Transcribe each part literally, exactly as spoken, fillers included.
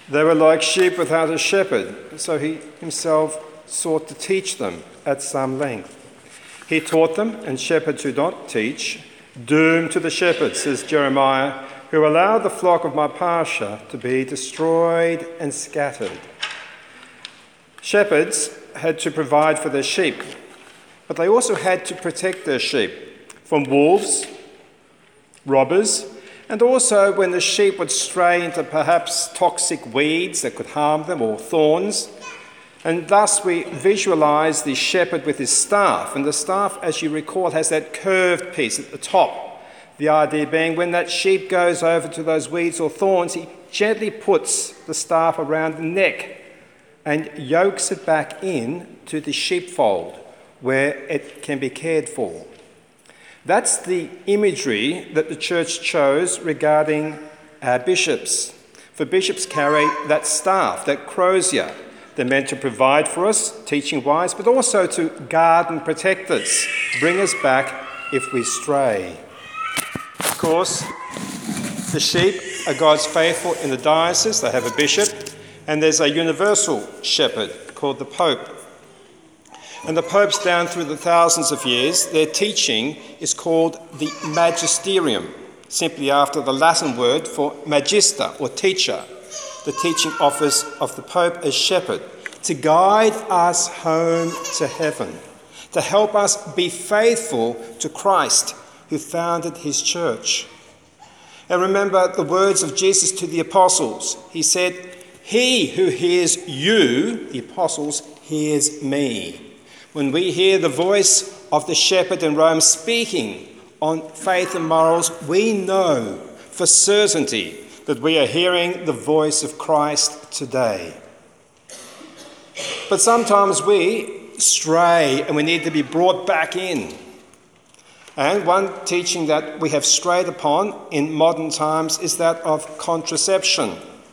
They were like sheep without a shepherd, so he himself sought to teach them at some length. He taught them, and shepherds who don't teach, doom to the shepherds, says Jeremiah, who allow the flock of my pasture to be destroyed and scattered. Shepherds had to provide for their sheep, but they also had to protect their sheep from wolves, robbers, and also when the sheep would stray into perhaps toxic weeds that could harm them or thorns. And thus we visualise the shepherd with his staff. And the staff, as you recall, has that curved piece at the top. The idea being when that sheep goes over to those weeds or thorns, he gently puts the staff around the neck and yokes it back in to the sheepfold where it can be cared for. That's the imagery that the church chose regarding our bishops. For bishops carry that staff, that crozier. They're meant to provide for us, teaching wise, but also to guard and protect us, bring us back if we stray. Of course, the sheep are God's faithful in the diocese. They have a bishop, and there's a universal shepherd called the Pope. And the popes down through the thousands of years, their teaching is called the magisterium, simply after the Latin word for magister or teacher, the teaching office of the Pope as shepherd, to guide us home to heaven, to help us be faithful to Christ who founded his church. And remember the words of Jesus to the apostles. He said, "He who hears you," the apostles, "hears me." When we hear the voice of the shepherd in Rome speaking on faith and morals, we know for certainty that we are hearing the voice of Christ today. But sometimes we stray and we need to be brought back in. And one teaching that we have strayed upon in modern times is that of contraception.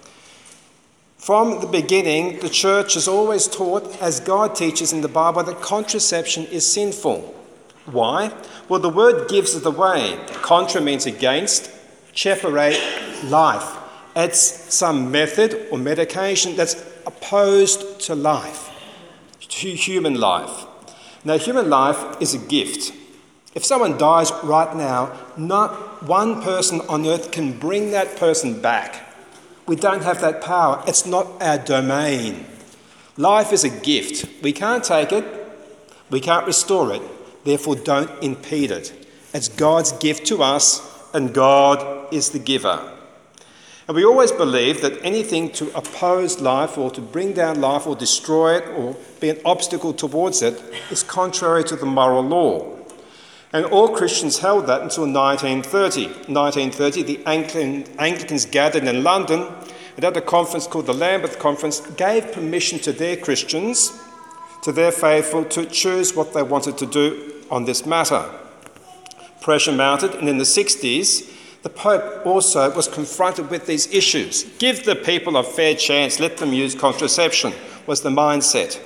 From the beginning, the church has always taught, as God teaches in the Bible, that contraception is sinful. Why? Well, the word gives it away. Contra means against, cepere, life. It's some method or medication that's opposed to life, to human life. Now, human life is a gift. If someone dies right now, not one person on earth can bring that person back. We don't have that power. It's not our domain. Life is a gift. We can't take it. We can't restore it. Therefore, don't impede it. It's God's gift to us, and God is the giver. And we always believe that anything to oppose life or to bring down life or destroy it or be an obstacle towards it is contrary to the moral law. And all Christians held that until nineteen thirty. nineteen thirty, the Anglican, Anglicans gathered in London and at a conference called the Lambeth Conference gave permission to their Christians, to their faithful, to choose what they wanted to do on this matter. Pressure mounted, and in the sixties, the Pope also was confronted with these issues. Give the people a fair chance, let them use contraception, was the mindset.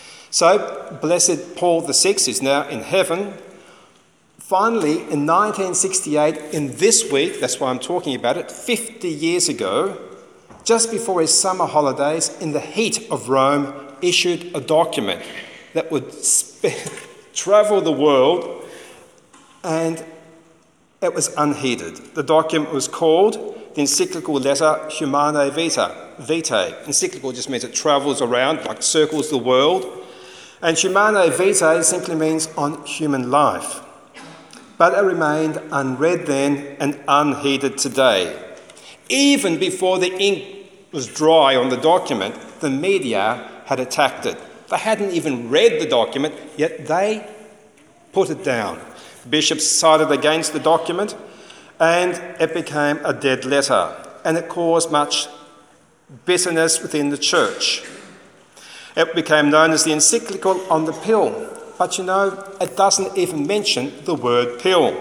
So, Blessed Paul the Sixth is now in heaven. Finally, in nineteen sixty-eight, in this week, that's why I'm talking about it, fifty years ago, just before his summer holidays, in the heat of Rome, issued a document that would sp- travel the world, and it was unheeded. The document was called the encyclical letter Humanae Vitae. Vitae. Encyclical just means it travels around, like circles the world. And Humanae Vitae simply means on human life. But it remained unread then and unheeded today. Even before the ink was dry on the document, the media had attacked it. They hadn't even read the document, yet they put it down. Bishops sided against the document, and it became a dead letter, and it caused much bitterness within the church. It became known as the encyclical on the pill. But you know, it doesn't even mention the word pill.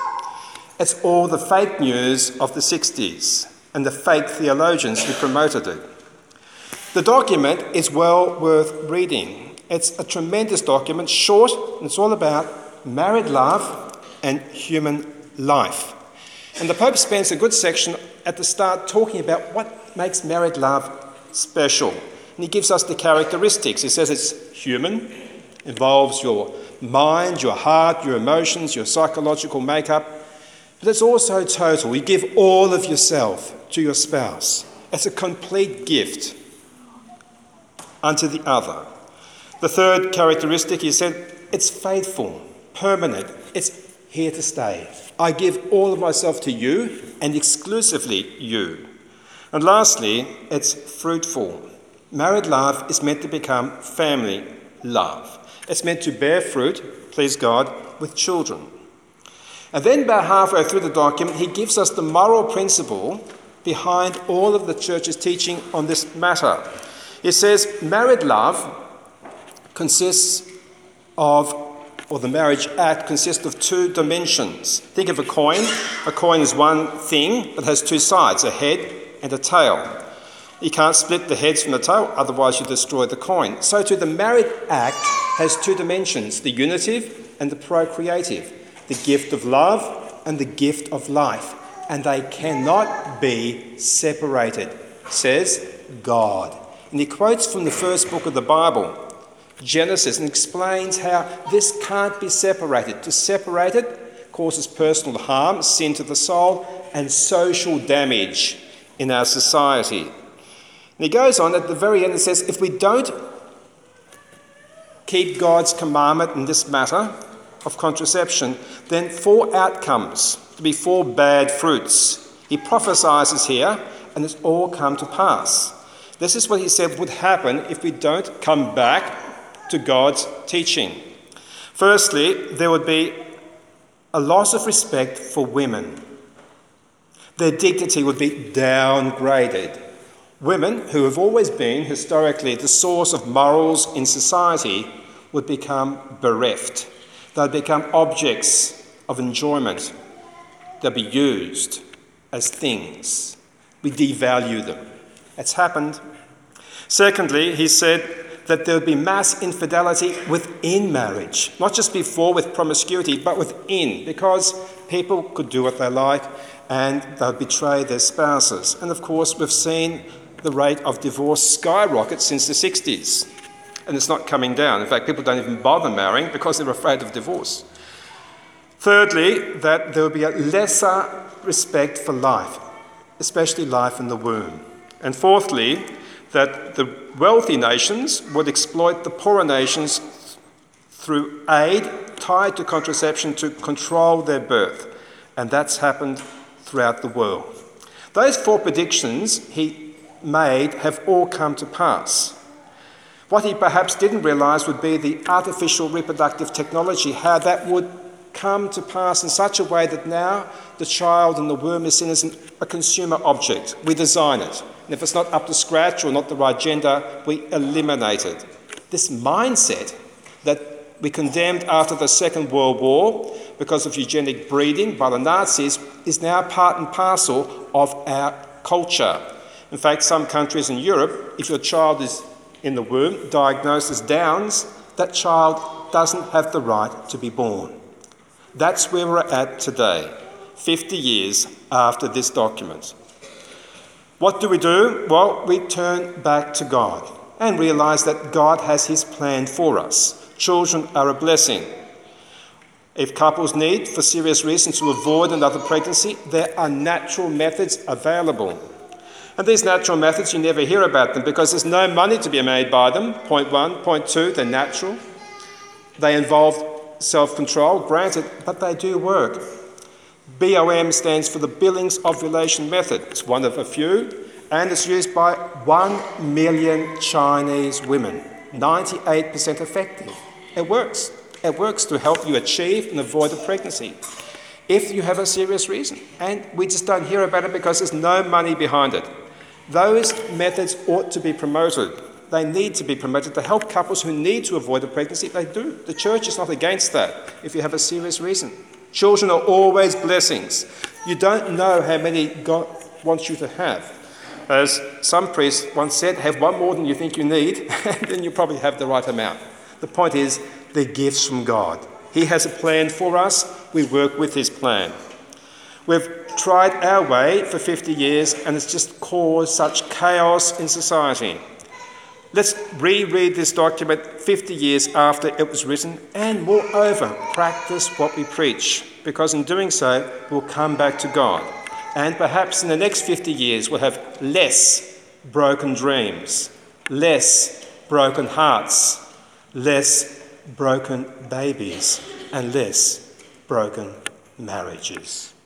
It's all the fake news of the sixties and the fake theologians who promoted it. The document is well worth reading. It's a tremendous document, short, and it's all about married love and human life. And the Pope spends a good section at the start talking about what makes married love special. And he gives us the characteristics. He says it's human, involves your mind, your heart, your emotions, your psychological makeup. But it's also total. You give all of yourself to your spouse. It's a complete gift unto the other. The third characteristic, he said, it's faithful, permanent. It's here to stay. I give all of myself to you and exclusively you. And lastly, it's fruitful. Married love is meant to become family love. It's meant to bear fruit, please God, with children. And then about halfway through the document, he gives us the moral principle behind all of the church's teaching on this matter. He says married love consists of, or the marriage act consists of two dimensions. Think of a coin. A coin is one thing that has two sides, a head and a tail. You can't split the heads from the tail, otherwise you destroy the coin. So too, the married act has two dimensions, the unitive and the procreative, the gift of love and the gift of life. And they cannot be separated, says God. And he quotes from the first book of the Bible, Genesis, and explains how this can't be separated. To separate it causes personal harm, sin to the soul, and social damage in our society. And he goes on at the very end and says, if we don't keep God's commandment in this matter of contraception, then four outcomes, to be four bad fruits. He prophesies here, and it's all come to pass. This is what he said would happen if we don't come back to God's teaching. Firstly, there would be a loss of respect for women. Their dignity would be downgraded. Women, who have always been historically the source of morals in society, would become bereft. They'd become objects of enjoyment. They'll be used as things. We devalue them. It's happened. Secondly, he said that there would be mass infidelity within marriage, not just before with promiscuity, but within, because people could do what they like and they'll betray their spouses. And of course, we've seen the rate of divorce skyrocket since the sixties, and it's not coming down. In fact, people don't even bother marrying because they're afraid of divorce. Thirdly, that there will be a lesser respect for life, especially life in the womb. And fourthly, that the wealthy nations would exploit the poorer nations through aid tied to contraception to control their birth. And that's happened throughout the world. Those four predictions he made have all come to pass. What he perhaps didn't realise would be the artificial reproductive technology, how that would come to pass in such a way that now the child in the womb is seen as an, a consumer object. We design it. And if it's not up to scratch or not the right gender, we eliminate it. This mindset that we condemned after the Second World War because of eugenic breeding by the Nazis is now part and parcel of our culture. In fact, some countries in Europe, if your child is in the womb diagnosed as Downs, that child doesn't have the right to be born. That's where we're at today, fifty years after this document. What do we do? Well, we turn back to God and realise that God has his plan for us. Children are a blessing. If couples need, for serious reasons, to avoid another pregnancy, there are natural methods available. And these natural methods, you never hear about them because there's no money to be made by them. Point one. Point two, they're natural. They involve self-control, granted, but they do work. B O M stands for the Billings Ovulation Method. It's one of a few, and it's used by one million Chinese women. ninety-eight percent effective. It works. It works to help you achieve and avoid a pregnancy if you have a serious reason. And we just don't hear about it because there's no money behind it. Those methods ought to be promoted. They need to be promoted to help couples who need to avoid a pregnancy. They do. The church is not against that if you have a serious reason. Children are always blessings. You don't know how many God wants you to have. As some priest once said, have one more than you think you need, and then you probably have the right amount. The point is, they're gifts from God. He has a plan for us. We work with his plan. We've tried our way for fifty years and it's just caused such chaos in society. Let's reread this document fifty years after it was written and, moreover, practice what we preach, because in doing so, we'll come back to God. And perhaps in the next fifty years, we'll have less broken dreams, less broken hearts, less broken babies, and less broken marriages.